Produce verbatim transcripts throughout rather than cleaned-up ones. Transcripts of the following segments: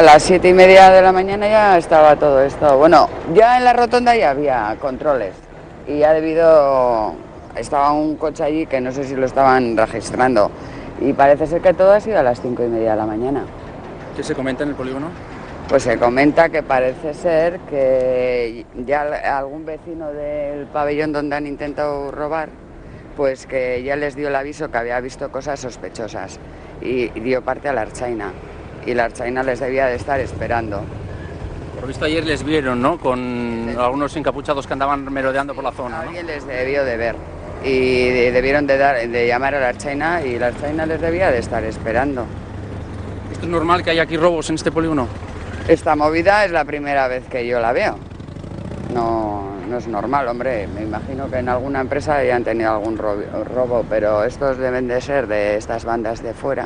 A las siete y media de la mañana ya estaba todo esto. Bueno, ya en la rotonda ya había controles y ha debido... Estaba un coche allí que no sé si lo estaban registrando y parece ser que todo ha sido a las cinco y media de la mañana. ¿Qué se comenta en el polígono? Pues se comenta que parece ser que ya algún vecino del pabellón donde han intentado robar, pues que ya les dio el aviso que había visto cosas sospechosas y dio parte a la Ertzaina. Y la Ertzaina les debía de estar esperando. Por lo visto ayer les vieron, ¿no? Con algunos encapuchados que andaban merodeando por la zona, ¿no? Alguien les debió de ver y debieron de, dar, de llamar a la Ertzaina y la Ertzaina les debía de estar esperando. ¿Esto es normal que haya aquí robos en este polígono? Esta movida es la primera vez que yo la veo. No, no es normal, hombre. Me imagino que en alguna empresa hayan tenido algún robo, pero estos deben de ser de estas bandas de fuera.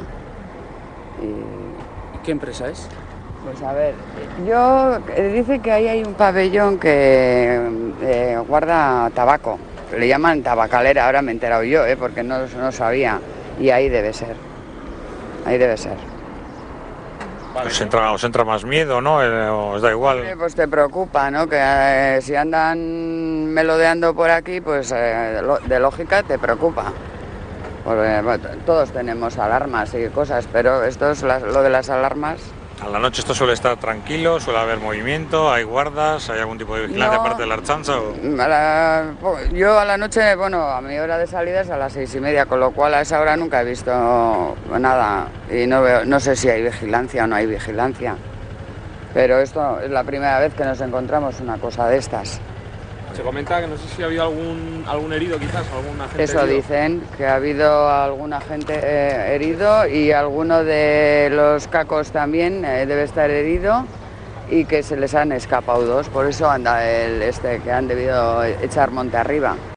Y... ¿Qué empresa es? Pues a ver, yo dice que ahí hay un pabellón que eh, guarda tabaco. Le llaman tabacalera, ahora me he enterado yo, eh, porque no, no sabía. Y ahí debe ser. Ahí debe ser. Vale. Os entra, os entra más miedo, ¿no? Eh, os da igual. Sí, pues te preocupa, ¿no? Que eh, si andan melodeando por aquí, pues eh, lo, de lógica te preocupa. Porque bueno, todos tenemos alarmas y cosas, pero esto es la, lo de las alarmas. A la noche esto suele estar tranquilo, suele haber movimiento, hay guardas, hay algún tipo de vigilancia no, aparte de la Ertzaintza. ¿O? A la, yo a la noche, bueno, a mi hora de salida es a las seis y media, con lo cual a esa hora nunca he visto nada y no veo, no sé si hay vigilancia o no hay vigilancia. Pero esto es la primera vez que nos encontramos una cosa de estas. Se comenta que no sé si ha habido algún algún herido, quizás, algún agente Eso herido. dicen, que ha habido algún agente eh, herido y alguno de los cacos también eh, debe estar herido y que se les han escapado dos, por eso anda el este que han debido echar monte arriba.